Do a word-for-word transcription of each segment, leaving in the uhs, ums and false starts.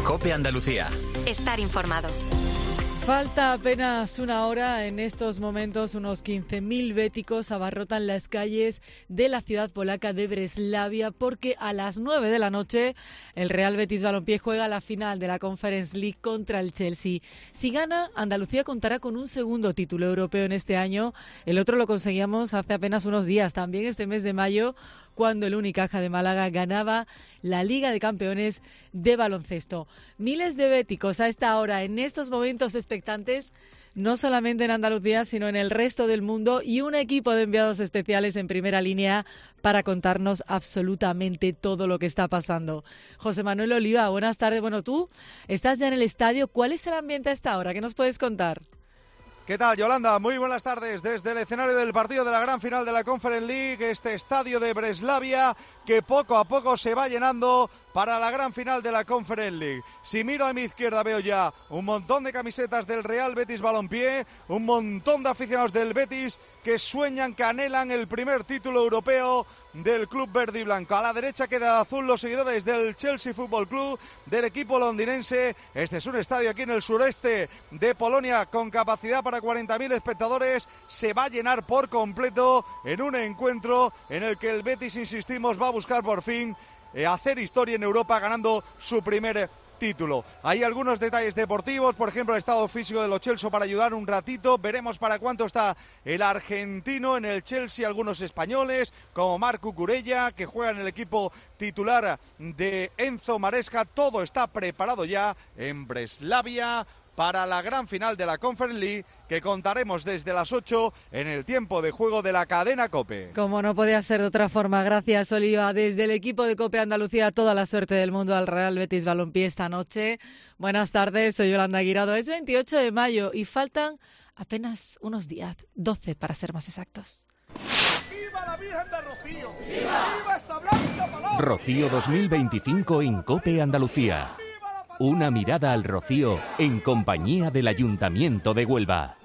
COPE Andalucía. Estar informado. Falta apenas una hora. En estos momentos unos quince mil béticos abarrotan las calles de la ciudad polaca de Breslavia porque a las nueve de la noche el Real Betis Balompié juega la final de la Conference League contra el Chelsea. Si gana, Andalucía contará con un segundo título europeo en este año. El otro lo conseguíamos hace apenas unos días, también este mes de mayo, cuando el Unicaja de Málaga ganaba la Liga de Campeones de baloncesto. Miles de béticos a esta hora, en estos momentos expectantes, no solamente en Andalucía, sino en el resto del mundo, y un equipo de enviados especiales en primera línea para contarnos absolutamente todo lo que está pasando. José Manuel Oliva, buenas tardes. Bueno, tú estás ya en el estadio. ¿Cuál es el ambiente a esta hora? ¿Qué nos puedes contar? ¿Qué tal, Yolanda? Muy buenas tardes desde el escenario del partido de la gran final de la Conference League, este estadio de Breslavia que poco a poco se va llenando para la gran final de la Conference League. Si miro a mi izquierda veo ya un montón de camisetas del Real Betis Balompié, un montón de aficionados del Betis que sueñan, que anhelan el primer título europeo del club verde y blanco. A la derecha queda azul los seguidores del Chelsea Football Club, del equipo londinense. Este es un estadio aquí en el sureste de Polonia con capacidad para cuarenta mil espectadores. Se va a llenar por completo en un encuentro en el que el Betis, insistimos, va a buscar por fin eh, hacer historia en Europa ganando su primer título. Hay algunos detalles deportivos, por ejemplo el estado físico de Lo Celso para ayudar un ratito. Veremos para cuánto está el argentino en el Chelsea, algunos españoles como Marc Cucurella que juega en el equipo titular de Enzo Maresca. Todo está preparado ya en Breslavia para la gran final de la Conference League que contaremos desde las ocho en el tiempo de juego de la cadena COPE. Como no podía ser de otra forma, gracias Oliva. Desde el equipo de COPE Andalucía, toda la suerte del mundo al Real Betis Balompié esta noche. Buenas tardes, soy Yolanda Guirado. Es veintiocho de mayo y faltan apenas unos días, doce para ser más exactos. ¡Viva la Virgen de Rocío! ¡Viva, ¡Viva esa blanca palabra! Rocío dos mil veinticinco en COPE Andalucía. Una mirada al Rocío en compañía del Ayuntamiento de Huelva.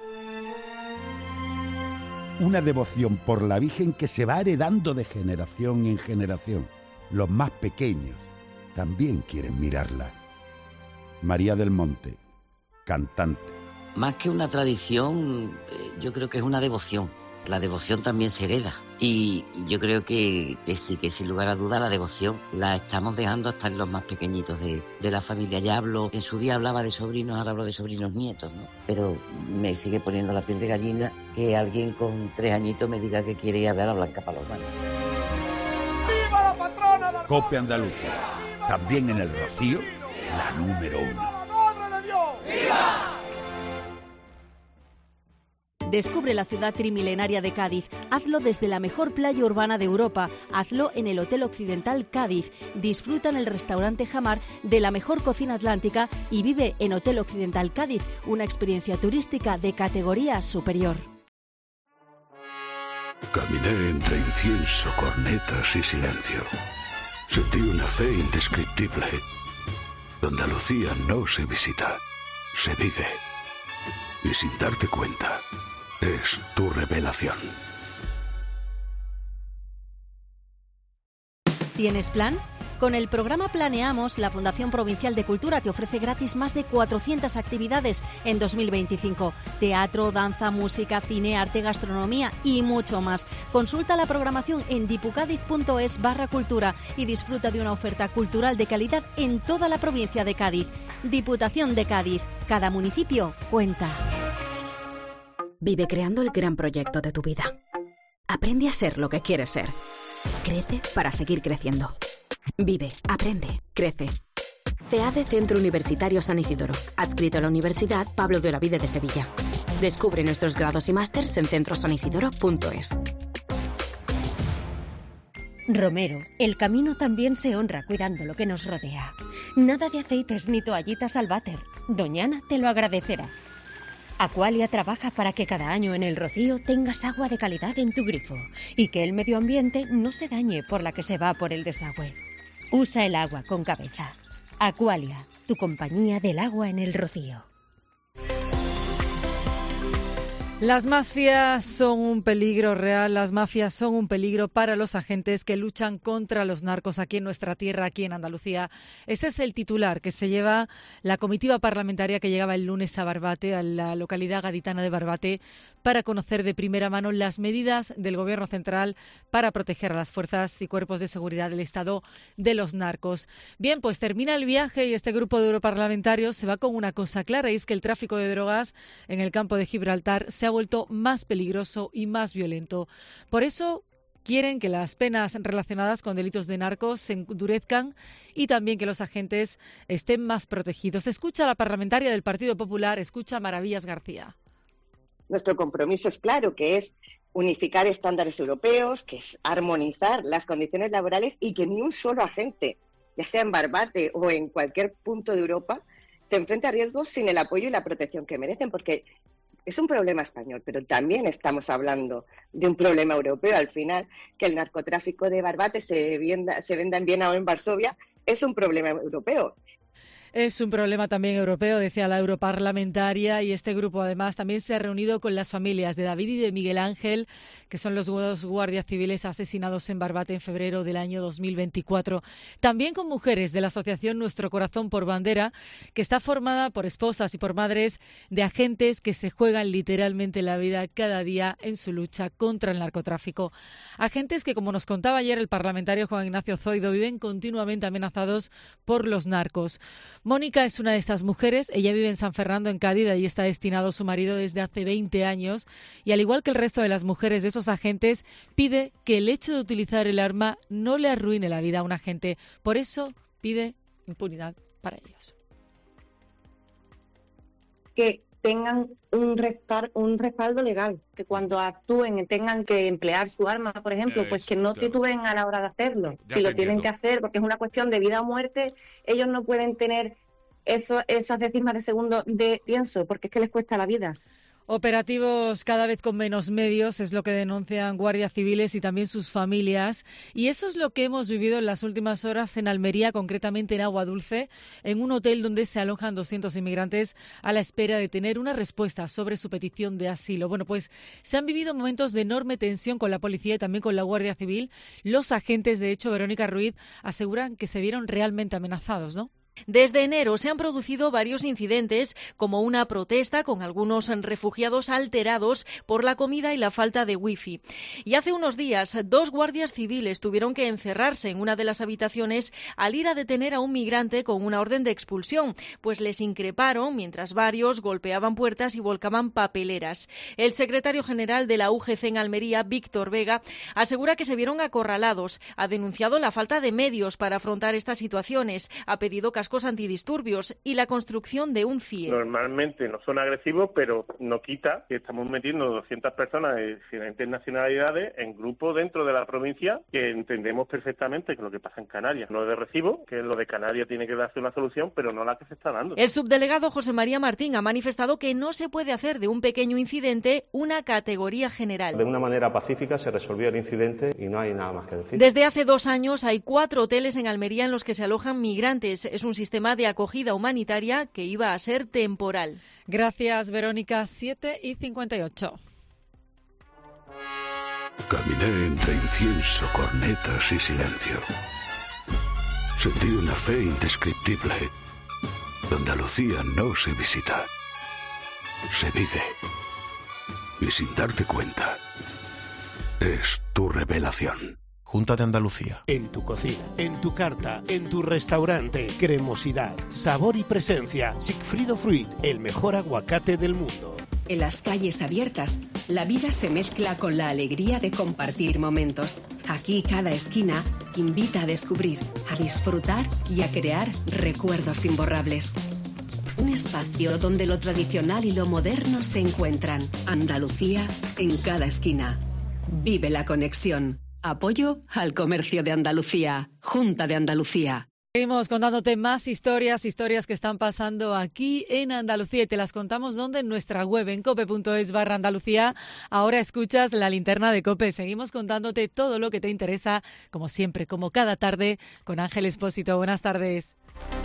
Una devoción por la Virgen que se va heredando de generación en generación. Los más pequeños también quieren mirarla. María del Monte, cantante. Más que una tradición, yo creo que es una devoción. La devoción también se hereda y yo creo que, que sí, que sin lugar a duda la devoción la estamos dejando hasta en los más pequeñitos de, de la familia. Ya hablo, en su día hablaba de sobrinos, ahora hablo de sobrinos nietos, ¿no? Pero me sigue poniendo la piel de gallina que alguien con tres añitos me diga que quiere ir a ver a Blanca Paloma. ¡Viva la patrona del COPE Andalucía, también en el Rocío, la número uno. ¡Viva la Madre de Dios! ¡Viva! Descubre la ciudad trimilenaria de Cádiz. Hazlo desde la mejor playa urbana de Europa. Hazlo en el Hotel Occidental Cádiz. Disfruta en el restaurante Jamar de la mejor cocina atlántica y vive en Hotel Occidental Cádiz, una experiencia turística de categoría superior. Caminé entre incienso, cornetas y silencio. Sentí una fe indescriptible. Andalucía no se visita, se vive. Y sin darte cuenta, es tu revelación. ¿Tienes plan? Con el programa Planeamos, la Fundación Provincial de Cultura te ofrece gratis más de cuatrocientas actividades en dos mil veinticinco. Teatro, danza, música, cine, arte, gastronomía y mucho más. Consulta la programación en dipucadiz.es barra cultura y disfruta de una oferta cultural de calidad en toda la provincia de Cádiz. Diputación de Cádiz. Cada municipio cuenta. Vive creando el gran proyecto de tu vida. Aprende a ser lo que quieres ser. Crece para seguir creciendo. Vive, aprende, crece. C A D E Centro Universitario San Isidoro, adscrito a la Universidad Pablo de Olavide de Sevilla. Descubre nuestros grados y másters en centro san isidoro punto es. Romero, el camino también se honra cuidando lo que nos rodea. Nada de aceites ni toallitas al váter. Doñana te lo agradecerá. Aqualia trabaja para que cada año en el Rocío tengas agua de calidad en tu grifo y que el medio ambiente no se dañe por la que se va por el desagüe. Usa el agua con cabeza. Aqualia, tu compañía del agua en el Rocío. Las mafias son un peligro real, las mafias son un peligro para los agentes que luchan contra los narcos aquí en nuestra tierra, aquí en Andalucía. Ese es el titular que se lleva la comitiva parlamentaria que llegaba el lunes a Barbate, a la localidad gaditana de Barbate, para conocer de primera mano las medidas del Gobierno central para proteger a las fuerzas y cuerpos de seguridad del Estado de los narcos. Bien, pues termina el viaje y este grupo de europarlamentarios se va con una cosa clara, y es que el tráfico de drogas en el campo de Gibraltar se ha vuelto más peligroso y más violento. Por eso quieren que las penas relacionadas con delitos de narcos se endurezcan y también que los agentes estén más protegidos. Escucha a la parlamentaria del Partido Popular, escucha a Maravillas García. Nuestro compromiso es claro, que es unificar estándares europeos, que es armonizar las condiciones laborales y que ni un solo agente, ya sea en Barbate o en cualquier punto de Europa, se enfrente a riesgos sin el apoyo y la protección que merecen, porque es un problema español, pero también estamos hablando de un problema europeo. Al final, que el narcotráfico de Barbate se venda, se venda en Viena o en Varsovia es un problema europeo. Es un problema también europeo, decía la europarlamentaria, y este grupo además también se ha reunido con las familias de David y de Miguel Ángel, que son los dos guardias civiles asesinados en Barbate en febrero del año dos mil veinticuatro. También con mujeres de la asociación Nuestro Corazón por Bandera, que está formada por esposas y por madres de agentes que se juegan literalmente la vida cada día en su lucha contra el narcotráfico. Agentes que, como nos contaba ayer el parlamentario Juan Ignacio Zoido, viven continuamente amenazados por los narcos. Mónica es una de estas mujeres. Ella vive en San Fernando, en Cádiz, allí está destinado su marido desde hace veinte años, y al igual que el resto de las mujeres de esos agentes, pide que el hecho de utilizar el arma no le arruine la vida a un agente. Por eso pide impunidad para ellos. Que tengan un respaldo, un respaldo legal, que cuando actúen tengan que emplear su arma, por ejemplo, pues que no titubeen a la hora de hacerlo. Ya si lo entiendo. tienen que hacer, porque es una cuestión de vida o muerte, ellos no pueden tener eso, esas décimas de segundo de pienso, porque es que les cuesta la vida. Operativos cada vez con menos medios, es lo que denuncian guardias civiles y también sus familias. Y eso es lo que hemos vivido en las últimas horas en Almería, concretamente en Agua Dulce, en un hotel donde se alojan doscientos inmigrantes a la espera de tener una respuesta sobre su petición de asilo. Bueno, pues se han vivido momentos de enorme tensión con la policía y también con la Guardia Civil. Los agentes, de hecho, Verónica Ruiz, aseguran que se vieron realmente amenazados, ¿no? Desde enero se han producido varios incidentes, como una protesta con algunos refugiados alterados por la comida y la falta de wifi. Y hace unos días, dos guardias civiles tuvieron que encerrarse en una de las habitaciones al ir a detener a un migrante con una orden de expulsión, pues les increparon mientras varios golpeaban puertas y volcaban papeleras. El secretario general de la U G C en Almería, Víctor Vega, asegura que se vieron acorralados. Ha denunciado la falta de medios para afrontar estas situaciones. Ha pedido cascos antidisturbios y la construcción de un C I E. Normalmente no son agresivos, pero no quita que estamos metiendo doscientas personas de diferentes nacionalidades en grupos dentro de la provincia, que entendemos perfectamente que lo que pasa en Canarias no es de recibo, que lo de Canarias tiene que darse una solución, pero no la que se está dando. El subdelegado José María Martín ha manifestado que no se puede hacer de un pequeño incidente una categoría general. De una manera pacífica se resolvió el incidente y no hay nada más que decir. Desde hace dos años hay cuatro hoteles en Almería en los que se alojan migrantes. Es un sistema de acogida humanitaria que iba a ser temporal. Gracias, Verónica. siete y cincuenta y ocho. Caminé entre incienso, cornetas y silencio. Sentí una fe indescriptible. Andalucía no se visita, se vive. Y sin darte cuenta, es tu revelación. Junta de Andalucía. En tu cocina, en tu carta, en tu restaurante. Cremosidad, sabor y presencia. Sigfrido Fruit, el mejor aguacate del mundo. En las calles abiertas, la vida se mezcla con la alegría de compartir momentos. Aquí cada esquina invita a descubrir, a disfrutar y a crear recuerdos imborrables. Un espacio donde lo tradicional y lo moderno se encuentran. Andalucía en cada esquina. Vive la conexión. Apoyo al comercio de Andalucía. Junta de Andalucía. Seguimos contándote más historias, historias que están pasando aquí en Andalucía y te las contamos donde en nuestra web en cope punto es barra Andalucía. Ahora escuchas la linterna de COPE. Seguimos contándote todo lo que te interesa, como siempre, como cada tarde, con Ángel Expósito. Buenas tardes.